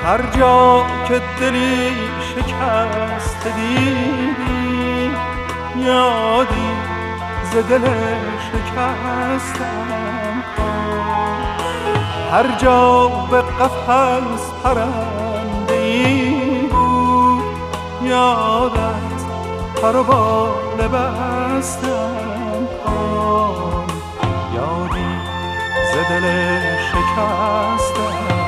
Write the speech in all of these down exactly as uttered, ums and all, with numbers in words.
هر جا که دلی شکست دیدی یادی ز دل شکستم هر جا به قفس پرنده‌ای بود یادت پر و بال بستم یادی ز دل شکستم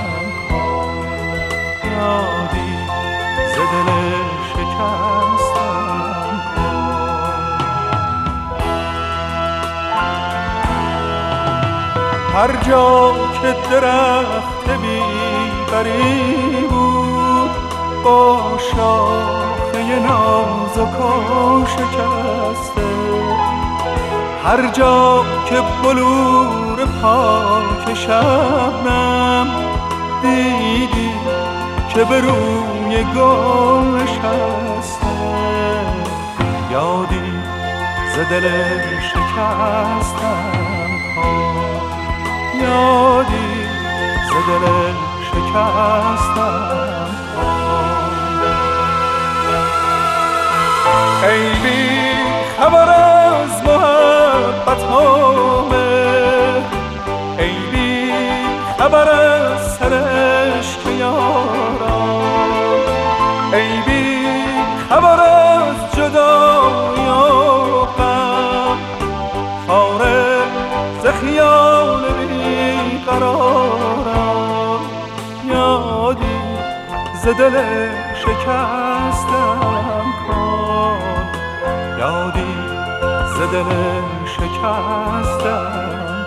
یادی ز دل شکستم هر جا که درخت بیبری بود با شاخه نازک و شکسته هر جا که بلور پاک شبنم دیدی که به روی گل نشسته یادی ز دل شکستم یادی ز دل شکستم ای بی خبر از محبتامه ای بی خبر از سرش که یارم ای بی خبر از جدایی و غم فارغ ز خیال بیقرارم یادی ز دل شکستم کن یادی ز دل شکستم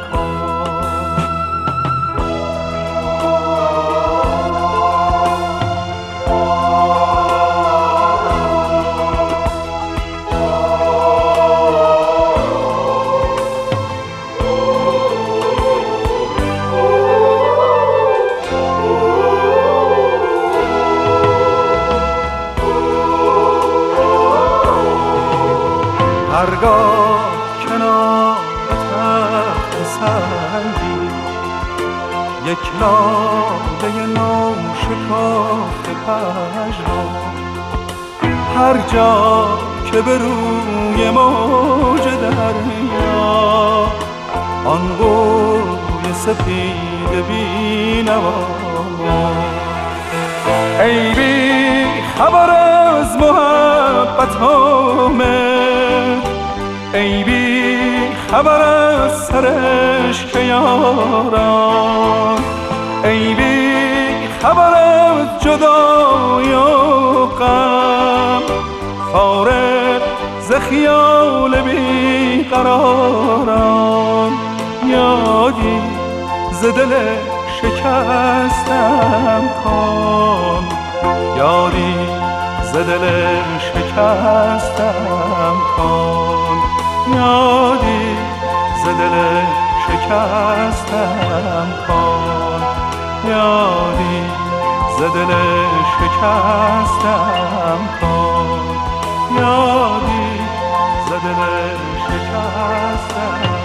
هرگاه کنار تخت سنگی یک لاله نو شکافته پژمرد هر جا که به روی موج دریا آن بوی سپید بی‌نوا ای بی خبر از محبتامه ای بی خبر از سرش که یارم ای بی خبر از جدایی و غم فارغ ز خیال بیقرارم یادی ز دل شکستم کن یادی ز دل شکستم کن یادی ز دل شکستم کن یادی ز دل شکستم کن یادی ز دل شکستم